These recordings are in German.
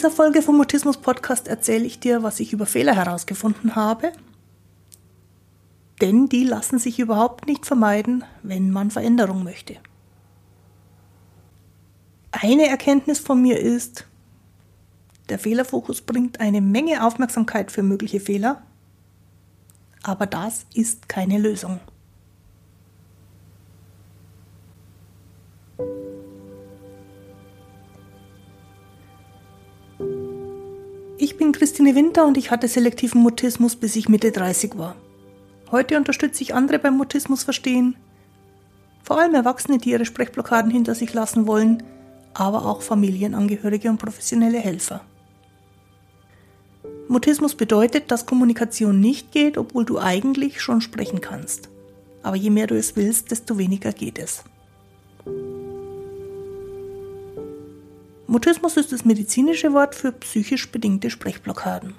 dieser Folge vom Mutismus Podcast erzähle ich dir, was ich über Fehler herausgefunden habe. Denn die lassen sich überhaupt nicht vermeiden, wenn man Veränderung möchte. Eine Erkenntnis von mir ist, der Fehlerfokus bringt eine Menge Aufmerksamkeit für mögliche Fehler, aber das ist keine Lösung. Ich bin Christine Winter und ich hatte selektiven Mutismus, bis ich Mitte 30 war. Heute unterstütze ich andere beim Mutismus verstehen, vor allem Erwachsene, die ihre Sprechblockaden hinter sich lassen wollen, aber auch Familienangehörige und professionelle Helfer. Mutismus bedeutet, dass Kommunikation nicht geht, obwohl du eigentlich schon sprechen kannst. Aber je mehr du es willst, desto weniger geht es. Mutismus ist das medizinische Wort für psychisch bedingte Sprechblockaden.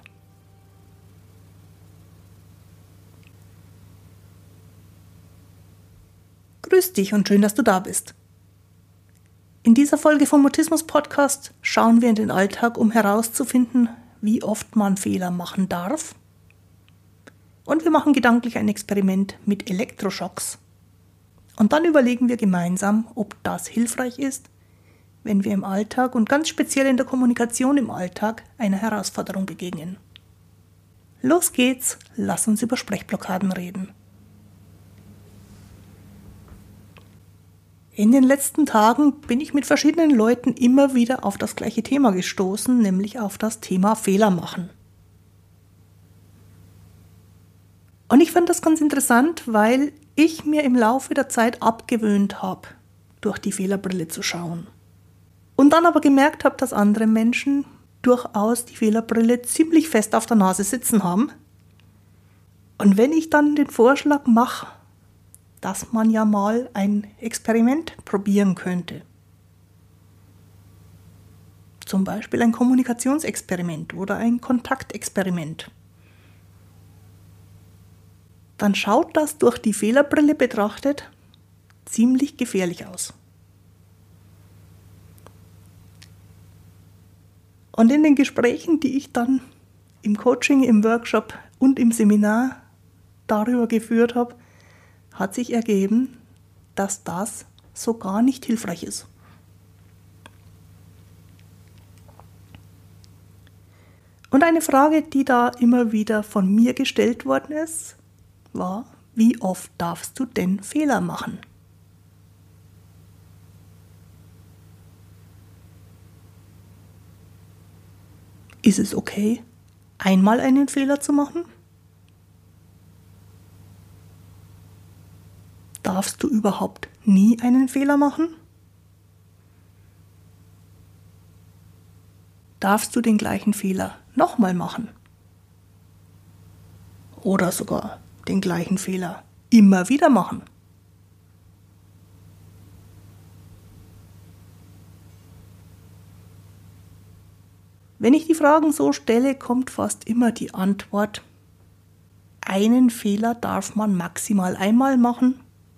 Grüß dich und schön, dass du da bist. In dieser Folge vom Mutismus Podcast schauen wir in den Alltag, um herauszufinden, wie oft man Fehler machen darf. Und wir machen gedanklich ein Experiment mit Elektroschocks. Und dann überlegen wir gemeinsam, ob das hilfreich ist, wenn wir im Alltag und ganz speziell in der Kommunikation im Alltag einer Herausforderung begegnen. Los geht's, lass uns über Sprechblockaden reden. In den letzten Tagen bin ich mit verschiedenen Leuten immer wieder auf das gleiche Thema gestoßen, nämlich auf das Thema Fehler machen. Und ich fand das ganz interessant, weil ich mir im Laufe der Zeit abgewöhnt habe, durch die Fehlerbrille zu schauen. Und dann aber gemerkt habe, dass andere Menschen durchaus die Fehlerbrille ziemlich fest auf der Nase sitzen haben. Und wenn ich dann den Vorschlag mache, dass man ja mal ein Experiment probieren könnte. Zum Beispiel ein Kommunikationsexperiment oder ein Kontaktexperiment. Dann schaut das durch die Fehlerbrille betrachtet ziemlich gefährlich aus. Und in den Gesprächen, die ich dann im Coaching, im Workshop und im Seminar darüber geführt habe, hat sich ergeben, dass das so gar nicht hilfreich ist. Und eine Frage, die da immer wieder von mir gestellt worden ist, war, wie oft darfst du denn Fehler machen? Ist es okay, einmal einen Fehler zu machen? Darfst du überhaupt nie einen Fehler machen? Darfst du den gleichen Fehler nochmal machen? Oder sogar den gleichen Fehler immer wieder machen? Wenn ich die Fragen so stelle, kommt fast immer die Antwort: Einen Fehler darf man maximal einmal machen.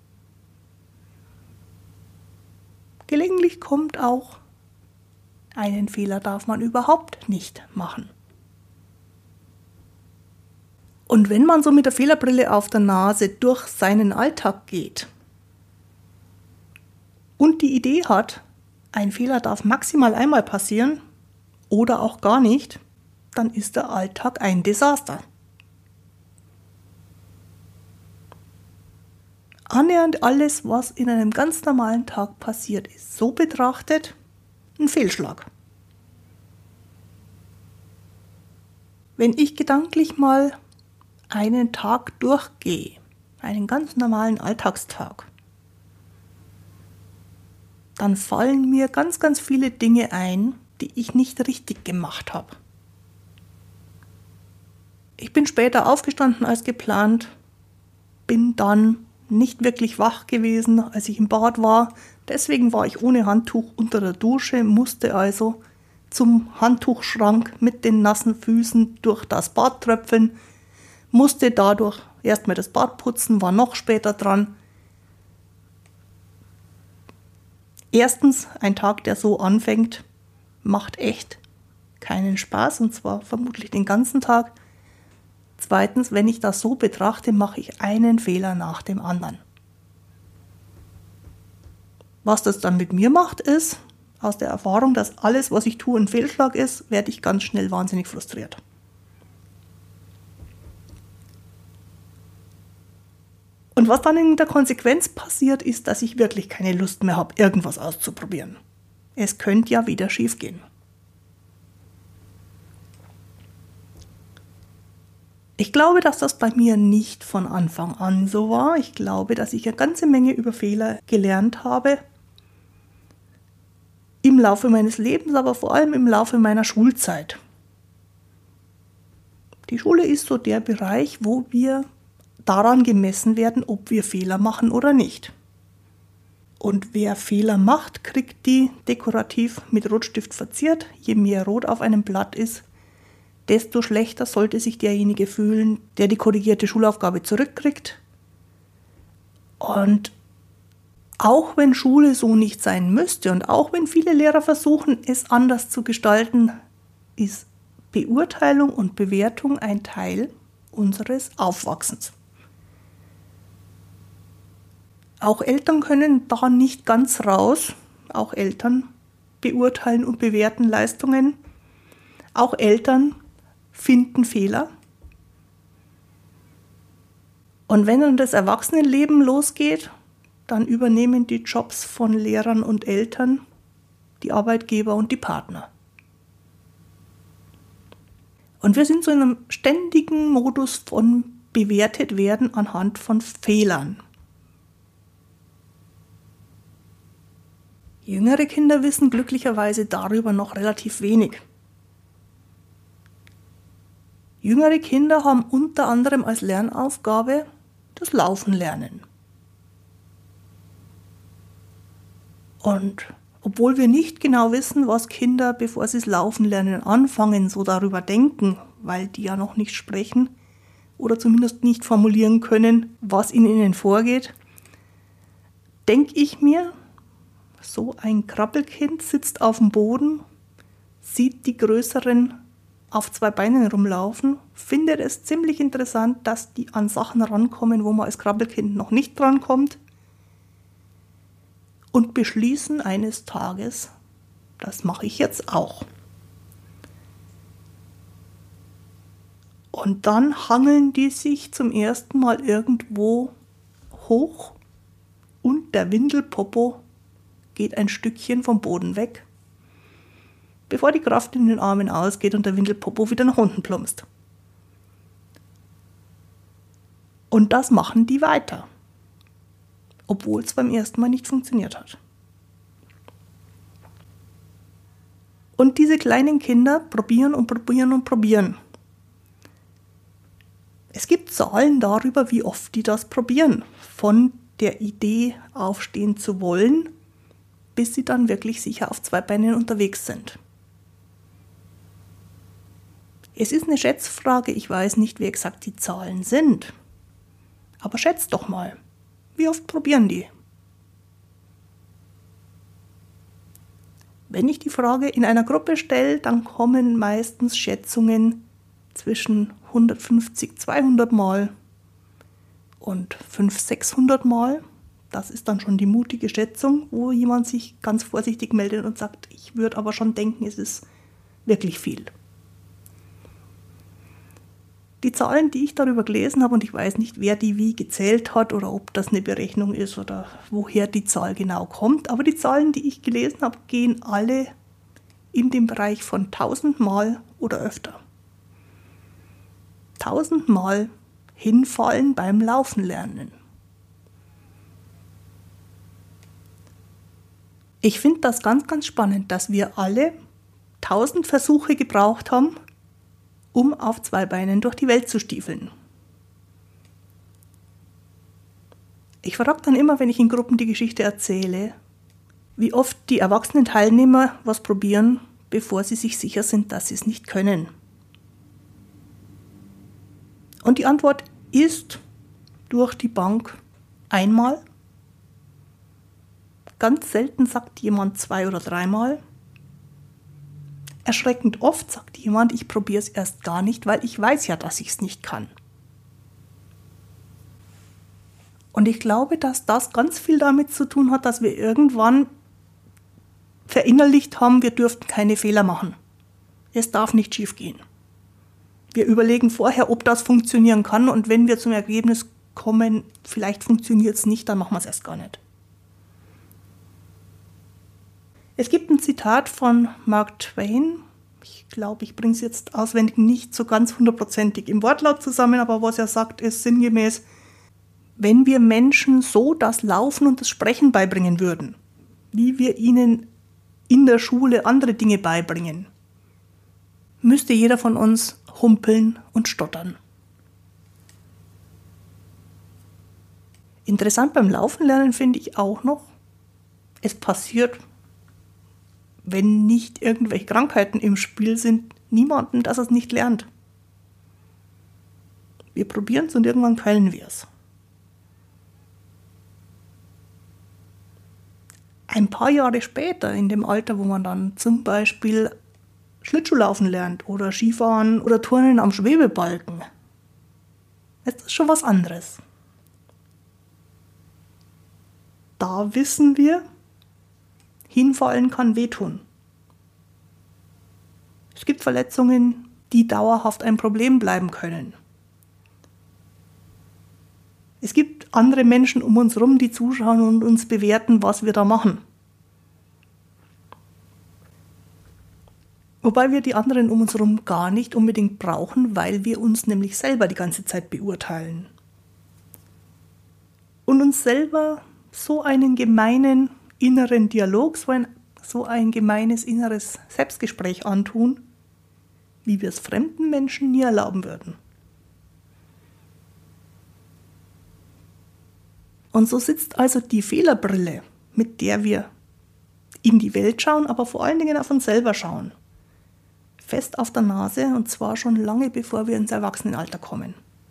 Gelegentlich kommt auch: Einen Fehler darf man überhaupt nicht machen. Und wenn man so mit der Fehlerbrille auf der Nase durch seinen Alltag geht und die Idee hat, ein Fehler darf maximal einmal passieren, oder auch gar nicht, dann ist der Alltag ein Desaster. Annähernd alles, was in einem ganz normalen Tag passiert, ist so betrachtet ein Fehlschlag. Wenn ich gedanklich mal einen Tag durchgehe, einen ganz normalen Alltagstag, dann fallen mir ganz, ganz viele Dinge ein, die ich nicht richtig gemacht habe. Ich bin später aufgestanden als geplant, bin dann nicht wirklich wach gewesen, als ich im Bad war. Deswegen war ich ohne Handtuch unter der Dusche, musste also zum Handtuchschrank mit den nassen Füßen durch das Bad tröpfeln, musste dadurch erstmal das Bad putzen, war noch später dran. Erstens, ein Tag, der so anfängt, macht echt keinen Spaß und zwar vermutlich den ganzen Tag. Zweitens, wenn ich das so betrachte, mache ich einen Fehler nach dem anderen. Was das dann mit mir macht, ist, aus der Erfahrung, dass alles, was ich tue, ein Fehlschlag ist, werde ich ganz schnell wahnsinnig frustriert. Und was dann in der Konsequenz passiert, ist, dass ich wirklich keine Lust mehr habe, irgendwas auszuprobieren. Es könnte ja wieder schief gehen. Ich glaube, dass das bei mir nicht von Anfang an so war. Ich glaube, dass ich eine ganze Menge über Fehler gelernt habe. Im Laufe meines Lebens, aber vor allem im Laufe meiner Schulzeit. Die Schule ist so der Bereich, wo wir daran gemessen werden, ob wir Fehler machen oder nicht. Und wer Fehler macht, kriegt die dekorativ mit Rotstift verziert. Je mehr Rot auf einem Blatt ist, desto schlechter sollte sich derjenige fühlen, der die korrigierte Schulaufgabe zurückkriegt. Und auch wenn Schule so nicht sein müsste und auch wenn viele Lehrer versuchen, es anders zu gestalten, ist Beurteilung und Bewertung ein Teil unseres Aufwachsens. Auch Eltern können da nicht ganz raus. Auch Eltern beurteilen und bewerten Leistungen. Auch Eltern finden Fehler. Und wenn dann das Erwachsenenleben losgeht, dann übernehmen die Jobs von Lehrern und Eltern die Arbeitgeber und die Partner. Und wir sind so in einem ständigen Modus von bewertet werden anhand von Fehlern. Jüngere Kinder wissen glücklicherweise darüber noch relativ wenig. Jüngere Kinder haben unter anderem als Lernaufgabe das Laufen lernen. Und obwohl wir nicht genau wissen, was Kinder, bevor sie das Laufen lernen, anfangen, so darüber denken, weil die ja noch nicht sprechen oder zumindest nicht formulieren können, was in ihnen vorgeht, denke ich mir, so ein Krabbelkind sitzt auf dem Boden, sieht die Größeren auf 2 Beinen rumlaufen, findet es ziemlich interessant, dass die an Sachen rankommen, wo man als Krabbelkind noch nicht drankommt und beschließen eines Tages, das mache ich jetzt auch. Und dann hangeln die sich zum ersten Mal irgendwo hoch und der Windelpopo geht ein Stückchen vom Boden weg, bevor die Kraft in den Armen ausgeht und der Windelpopo wieder nach unten plumpst. Und das machen die weiter, obwohl es beim ersten Mal nicht funktioniert hat. Und diese kleinen Kinder probieren und probieren und probieren. Es gibt Zahlen darüber, wie oft die das probieren, von der Idee aufstehen zu wollen, bis sie dann wirklich sicher auf 2 Beinen unterwegs sind. Es ist eine Schätzfrage, ich weiß nicht, wie exakt die Zahlen sind. Aber schätzt doch mal, wie oft probieren die? Wenn ich die Frage in einer Gruppe stelle, dann kommen meistens Schätzungen zwischen 150, 200 Mal und 500, 600 Mal. Das ist dann schon die mutige Schätzung, wo jemand sich ganz vorsichtig meldet und sagt, ich würde aber schon denken, es ist wirklich viel. Die Zahlen, die ich darüber gelesen habe, und ich weiß nicht, wer die wie gezählt hat oder ob das eine Berechnung ist oder woher die Zahl genau kommt, aber die Zahlen, die ich gelesen habe, gehen alle in den Bereich von 1000 Mal oder öfter. 1000 Mal hinfallen beim Laufen lernen. Ich finde das ganz, ganz spannend, dass wir alle 1000 Versuche gebraucht haben, um auf 2 Beinen durch die Welt zu stiefeln. Ich frage dann immer, wenn ich in Gruppen die Geschichte erzähle, wie oft die erwachsenen Teilnehmer was probieren, bevor sie sich sicher sind, dass sie es nicht können. Und die Antwort ist durch die Bank einmal. Ganz selten sagt jemand 2 oder 3 Mal. Erschreckend oft sagt jemand, ich probiere es erst gar nicht, weil ich weiß ja, dass ich es nicht kann. Und ich glaube, dass das ganz viel damit zu tun hat, dass wir irgendwann verinnerlicht haben, wir dürften keine Fehler machen. Es darf nicht schief gehen. Wir überlegen vorher, ob das funktionieren kann, und wenn wir zum Ergebnis kommen, vielleicht funktioniert es nicht, dann machen wir es erst gar nicht. Es gibt ein Zitat von Mark Twain. Ich glaube, ich bringe es jetzt auswendig nicht so ganz hundertprozentig im Wortlaut zusammen, aber was er sagt, ist sinngemäß: Wenn wir Menschen so das Laufen und das Sprechen beibringen würden, wie wir ihnen in der Schule andere Dinge beibringen, müsste jeder von uns humpeln und stottern. Interessant beim Laufen lernen finde ich auch noch, es passiert, wenn nicht irgendwelche Krankheiten im Spiel sind, niemandem, dass er es nicht lernt. Wir probieren es und irgendwann können wir es. Ein paar Jahre später, in dem Alter, wo man dann zum Beispiel Schlittschuhlaufen lernt oder Skifahren oder Turnen am Schwebebalken, ist das schon was anderes. Da wissen wir, hinfallen kann wehtun. Es gibt Verletzungen, die dauerhaft ein Problem bleiben können. Es gibt andere Menschen um uns herum, die zuschauen und uns bewerten, was wir da machen. Wobei wir die anderen um uns herum gar nicht unbedingt brauchen, weil wir uns nämlich selber die ganze Zeit beurteilen. Und uns selber so einen gemeinen inneren Dialog, so ein gemeines inneres Selbstgespräch antun, wie wir es fremden Menschen nie erlauben würden. Und so sitzt also die Fehlerbrille, mit der wir in die Welt schauen, aber vor allen Dingen auf uns selber schauen, fest auf der Nase, und zwar schon lange bevor wir ins Erwachsenenalter kommen.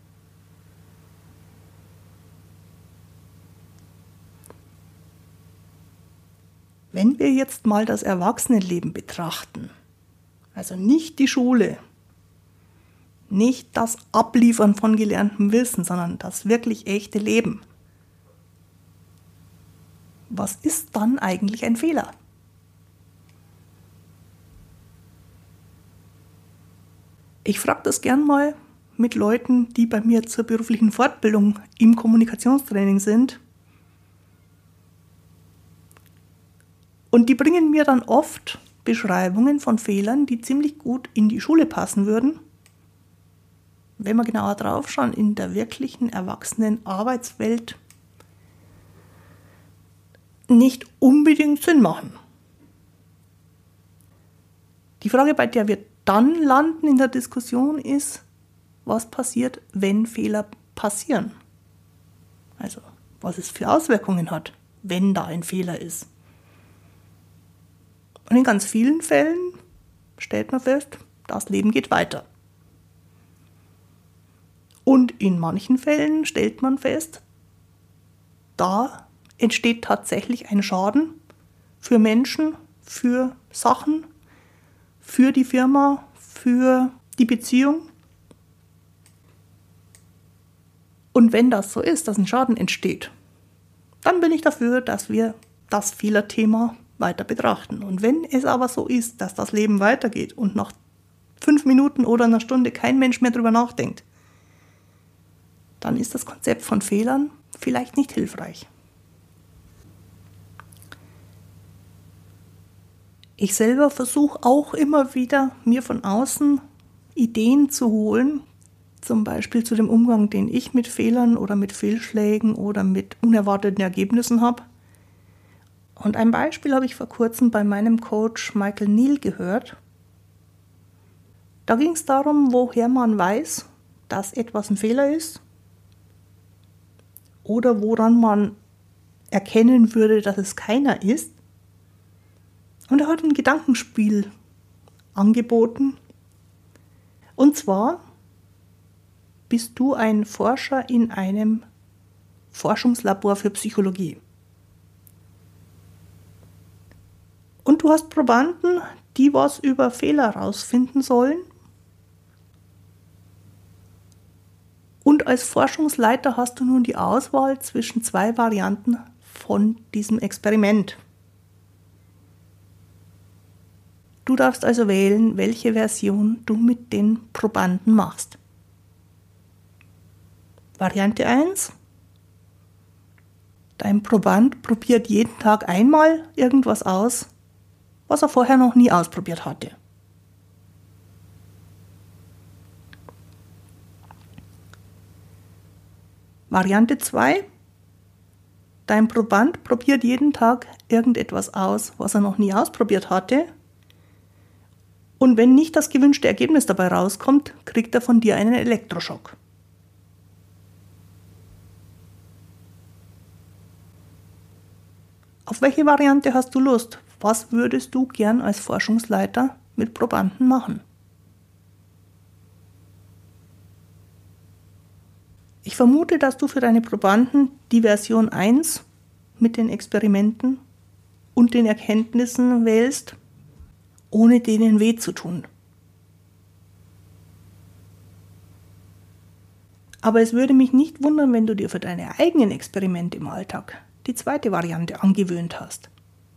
Wenn wir jetzt mal das Erwachsenenleben betrachten, also nicht die Schule, nicht das Abliefern von gelerntem Wissen, sondern das wirklich echte Leben, was ist dann eigentlich ein Fehler? Ich frage das gern mal mit Leuten, die bei mir zur beruflichen Fortbildung im Kommunikationstraining sind. Und die bringen mir dann oft Beschreibungen von Fehlern, die ziemlich gut in die Schule passen würden. Wenn wir genauer drauf schauen, in der wirklichen erwachsenen Arbeitswelt nicht unbedingt Sinn machen. Die Frage, bei der wir dann landen in der Diskussion, ist, was passiert, wenn Fehler passieren? Also, was es für Auswirkungen hat, wenn da ein Fehler ist. Und in ganz vielen Fällen stellt man fest, das Leben geht weiter. Und in manchen Fällen stellt man fest, da entsteht tatsächlich ein Schaden für Menschen, für Sachen, für die Firma, für die Beziehung. Und wenn das so ist, dass ein Schaden entsteht, dann bin ich dafür, dass wir das Fehlerthema weiter betrachten. Und wenn es aber so ist, dass das Leben weitergeht und nach 5 Minuten oder einer Stunde kein Mensch mehr drüber nachdenkt, dann ist das Konzept von Fehlern vielleicht nicht hilfreich. Ich selber versuche auch immer wieder, mir von außen Ideen zu holen, zum Beispiel zu dem Umgang, den ich mit Fehlern oder mit Fehlschlägen oder mit unerwarteten Ergebnissen habe. Und ein Beispiel habe ich vor kurzem bei meinem Coach Michael Neill gehört. Da ging es darum, woher man weiß, dass etwas ein Fehler ist oder woran man erkennen würde, dass es keiner ist. Und er hat ein Gedankenspiel angeboten. Und zwar bist du ein Forscher in einem Forschungslabor für Psychologie. Und du hast Probanden, die was über Fehler rausfinden sollen. Und als Forschungsleiter hast du nun die Auswahl zwischen 2 Varianten von diesem Experiment. Du darfst also wählen, welche Version du mit den Probanden machst. Variante 1. Dein Proband probiert jeden Tag einmal irgendwas aus, was er vorher noch nie ausprobiert hatte. Variante 2. Dein Proband probiert jeden Tag irgendetwas aus, was er noch nie ausprobiert hatte. Und wenn nicht das gewünschte Ergebnis dabei rauskommt, kriegt er von dir einen Elektroschock. Auf welche Variante hast du Lust? Was würdest du gern als Forschungsleiter mit Probanden machen? Ich vermute, dass du für deine Probanden die Version 1 mit den Experimenten und den Erkenntnissen wählst, ohne denen weh zu tun. Aber es würde mich nicht wundern, wenn du dir für deine eigenen Experimente im Alltag die zweite Variante angewöhnt hast.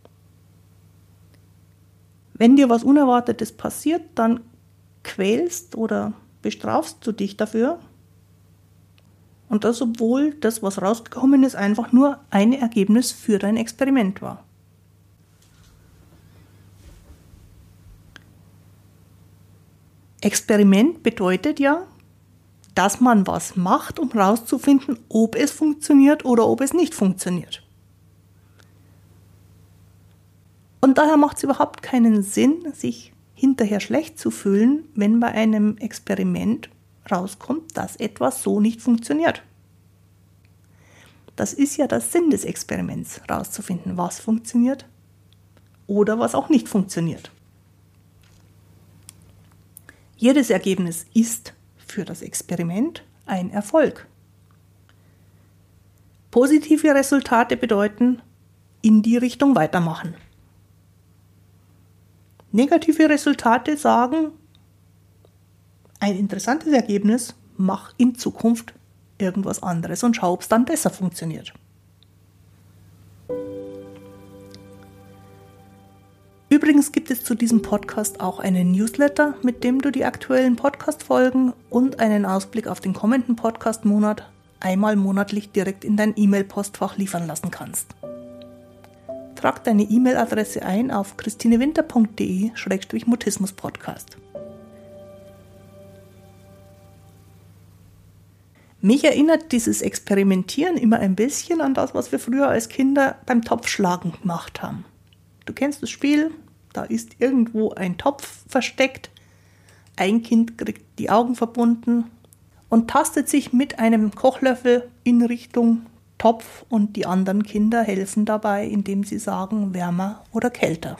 Wenn dir was Unerwartetes passiert, dann quälst oder bestrafst du dich dafür. Und das, obwohl das, was rausgekommen ist, einfach nur ein Ergebnis für dein Experiment war. Experiment bedeutet ja, dass man was macht, um herauszufinden, ob es funktioniert oder ob es nicht funktioniert. Und daher macht es überhaupt keinen Sinn, sich hinterher schlecht zu fühlen, wenn bei einem Experiment rauskommt, dass etwas so nicht funktioniert. Das ist ja der Sinn des Experiments, herauszufinden, was funktioniert oder was auch nicht funktioniert. Jedes Ergebnis ist für das Experiment ein Erfolg. Positive Resultate bedeuten, in die Richtung weitermachen. Negative Resultate sagen, ein interessantes Ergebnis, mach in Zukunft irgendwas anderes und schau, ob es dann besser funktioniert. Übrigens gibt es zu diesem Podcast auch einen Newsletter, mit dem du die aktuellen Podcast-Folgen und einen Ausblick auf den kommenden Podcast-Monat einmal monatlich direkt in dein E-Mail-Postfach liefern lassen kannst. Trag deine E-Mail-Adresse ein auf christinewinter.de/mutismus-podcast. Mich erinnert dieses Experimentieren immer ein bisschen an das, was wir früher als Kinder beim Topfschlagen gemacht haben. Du kennst das Spiel, da ist irgendwo ein Topf versteckt, ein Kind kriegt die Augen verbunden und tastet sich mit einem Kochlöffel in Richtung Topf und die anderen Kinder helfen dabei, indem sie sagen, wärmer oder kälter.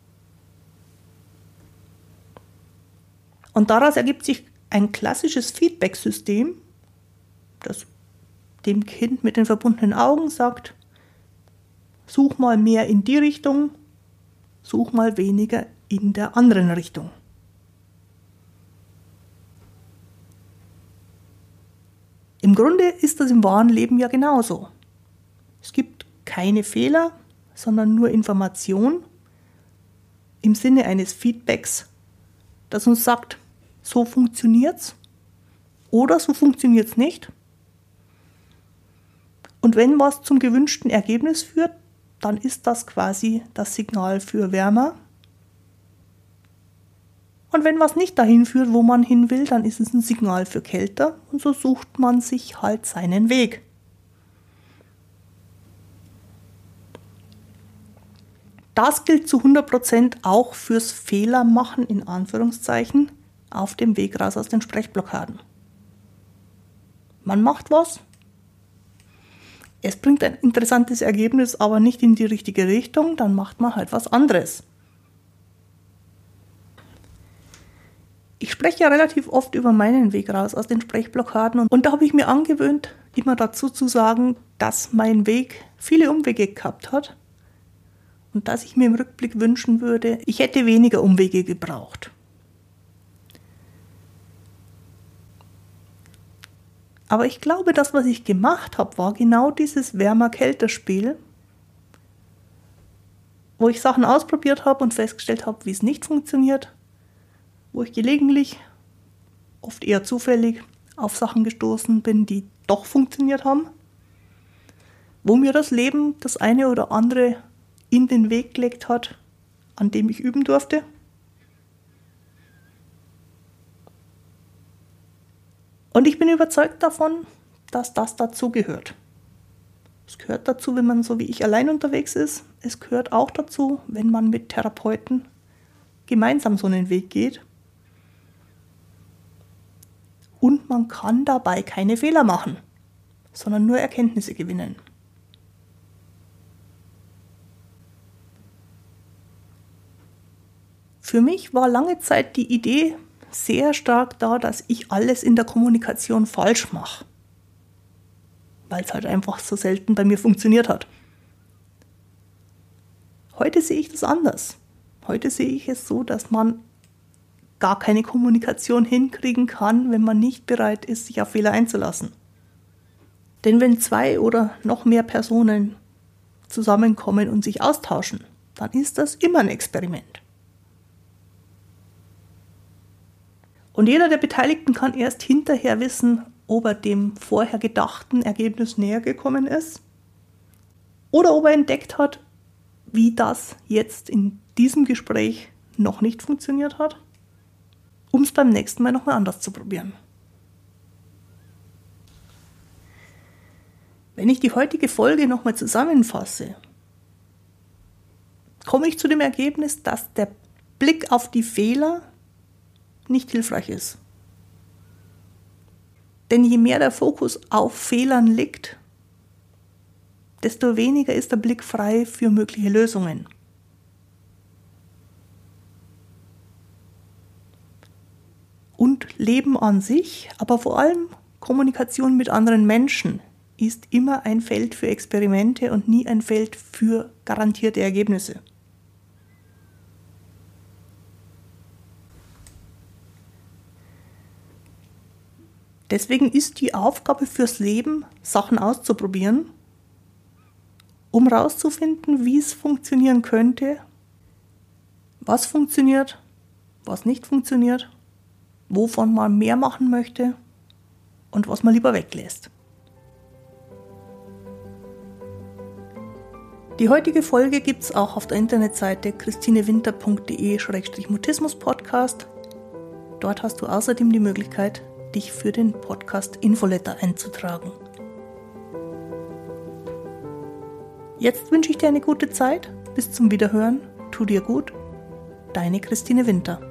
Und daraus ergibt sich ein klassisches Feedback-System, das dem Kind mit den verbundenen Augen sagt, such mal mehr in die Richtung, such mal weniger in der anderen Richtung. Im Grunde ist das im wahren Leben ja genauso. Es gibt keine Fehler, sondern nur Information im Sinne eines Feedbacks, das uns sagt, so funktioniert's oder so funktioniert's nicht. Und wenn was zum gewünschten Ergebnis führt, dann ist das quasi das Signal für wärmer. Und wenn was nicht dahin führt, wo man hin will, dann ist es ein Signal für kälter und so sucht man sich halt seinen Weg. Das gilt zu 100% auch fürs Fehlermachen in Anführungszeichen auf dem Weg raus aus den Sprechblockaden. Man macht was. Es bringt ein interessantes Ergebnis, aber nicht in die richtige Richtung, dann macht man halt was anderes. Ich spreche ja relativ oft über meinen Weg raus aus den Sprechblockaden und da habe ich mir angewöhnt, immer dazu zu sagen, dass mein Weg viele Umwege gehabt hat und dass ich mir im Rückblick wünschen würde, ich hätte weniger Umwege gebraucht. Aber ich glaube, das, was ich gemacht habe, war genau dieses Wärmer-Kälter-Spiel, wo ich Sachen ausprobiert habe und festgestellt habe, wie es nicht funktioniert, wo ich gelegentlich, oft eher zufällig, auf Sachen gestoßen bin, die doch funktioniert haben, wo mir das Leben das eine oder andere in den Weg gelegt hat, an dem ich üben durfte. Und ich bin überzeugt davon, dass das dazu gehört. Es gehört dazu, wenn man so wie ich allein unterwegs ist. Es gehört auch dazu, wenn man mit Therapeuten gemeinsam so einen Weg geht. Und man kann dabei keine Fehler machen, sondern nur Erkenntnisse gewinnen. Für mich war lange Zeit die Idee sehr stark da, dass ich alles in der Kommunikation falsch mache, weil es halt einfach so selten bei mir funktioniert hat. Heute sehe ich das anders. Heute sehe ich es so, dass man gar keine Kommunikation hinkriegen kann, wenn man nicht bereit ist, sich auf Fehler einzulassen. Denn wenn 2 oder noch mehr Personen zusammenkommen und sich austauschen, dann ist das immer ein Experiment. Und jeder der Beteiligten kann erst hinterher wissen, ob er dem vorher gedachten Ergebnis näher gekommen ist oder ob er entdeckt hat, wie das jetzt in diesem Gespräch noch nicht funktioniert hat, um es beim nächsten Mal nochmal anders zu probieren. Wenn ich die heutige Folge nochmal zusammenfasse, komme ich zu dem Ergebnis, dass der Blick auf die Fehler nicht hilfreich ist. Denn je mehr der Fokus auf Fehlern liegt, desto weniger ist der Blick frei für mögliche Lösungen. Und Leben an sich, aber vor allem Kommunikation mit anderen Menschen, ist immer ein Feld für Experimente und nie ein Feld für garantierte Ergebnisse. Deswegen ist die Aufgabe fürs Leben, Sachen auszuprobieren, um herauszufinden, wie es funktionieren könnte, was funktioniert, was nicht funktioniert, wovon man mehr machen möchte und was man lieber weglässt. Die heutige Folge gibt es auch auf der Internetseite christinewinter.de/mutismus-podcast. Dort hast du außerdem die Möglichkeit, dich für den Podcast Infoletter einzutragen. Jetzt wünsche ich dir eine gute Zeit. Bis zum Wiederhören. Tu dir gut. Deine Christine Winter.